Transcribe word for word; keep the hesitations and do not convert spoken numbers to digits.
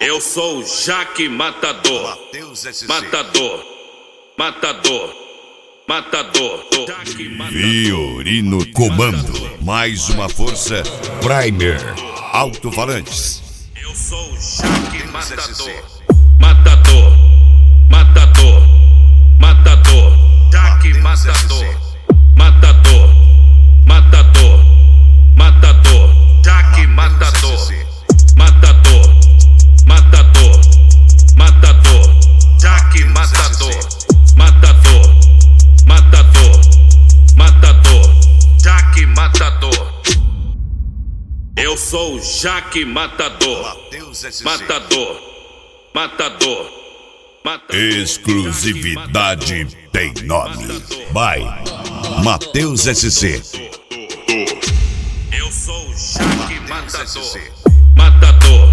Eu sou o Jaque Matador. Matador. Matador. Matador. Jaque Matador. Fiorino Comando. Mais uma força. Primer. Alto-falantes. Eu sou o Jaque Matador. Matador. Matador. Matador. Jaque Matador. Matador. Matador. Matador. Jaque Matador. Matador. Matador. Matador. Jaque Matador. Matador. Matador. Matador. Jaque Matador. Eu sou o Jaque Matador. Matador. Matador. Matador. Exclusividade tem nome. Vai, Matheus S C. Eu sou o Jaque Matador. Matador.